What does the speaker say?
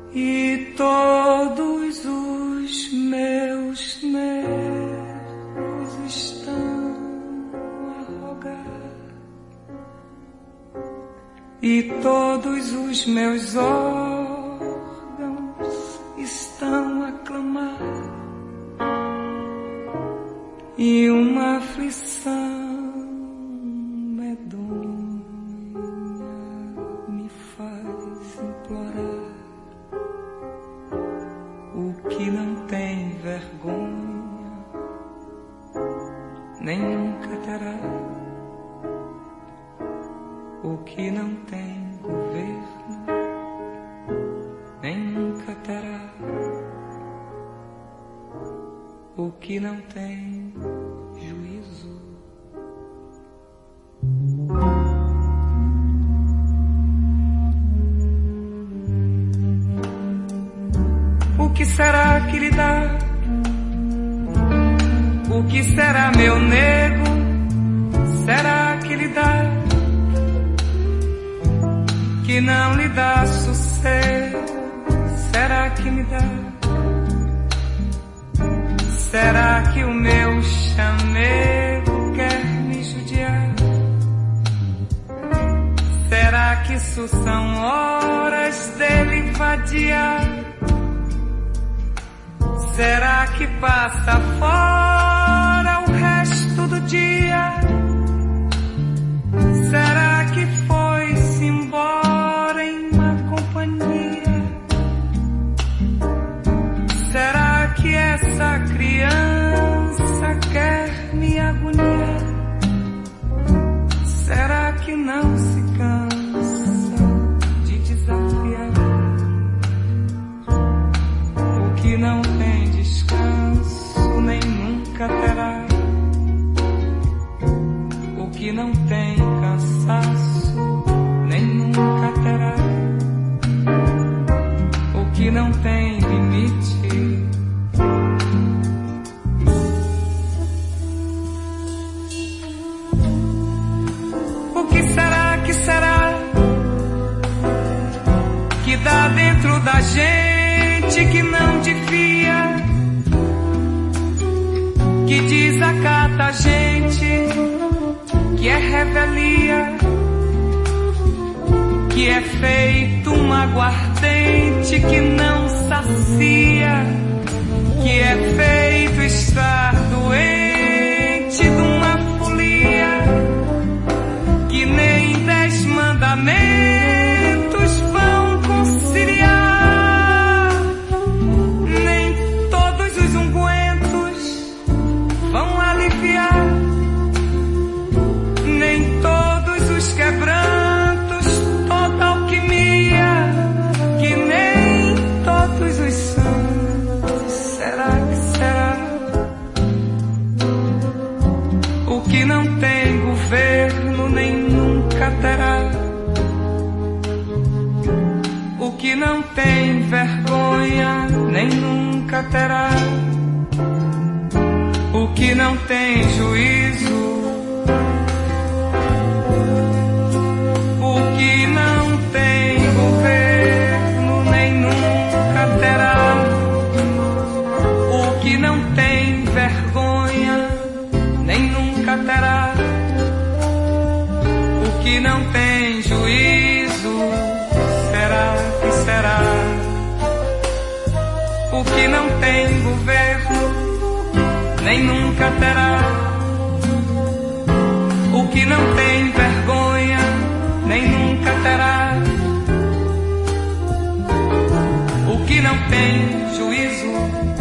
e todos os meus nervos estão a rogar, e todos os meus órgãos estão a clamar, e uma aflição que não tem vergonha, nem nunca terá. O que não tem governo, nem nunca terá. O que não tem juízo. O que será que lhe dá? O que será, meu nego? Será que lhe dá? Que não lhe dá sossego? Será que me dá? Será que o meu chamego quer me judiar? Será que isso são horas dele vadiar? Será que passa fora o resto do dia? Será que foi-se embora em má companhia? Será que essa criança quer me agoniar? Será que não se cansa de desafiar? O que não tem descanso nem nunca terá. O que não tem cansaço nem nunca terá. O que não tem limite. O que será que dá dentro da gente que não devia, que desacata a gente, que é revelia, que é feito um aguardente que não sacia, que é feito estar doente de uma folia, que nem 10 mandamentos vão conciliar, nem todos os ungüentos vão aliviar, nem todos os quebrantos, toda alquimia, que nem todos os santos. Será que será? O que não tem governo nem nunca terá. O que não tem vergonha nem nunca terá. O que não tem juízo. O que não tem governo nem nunca terá. O que não tem vergonha nem nunca terá. O que não tem juízo. Será que será? O que não tem governo nem nunca terá. O que não tem vergonha nem nunca terá. O que não tem juízo.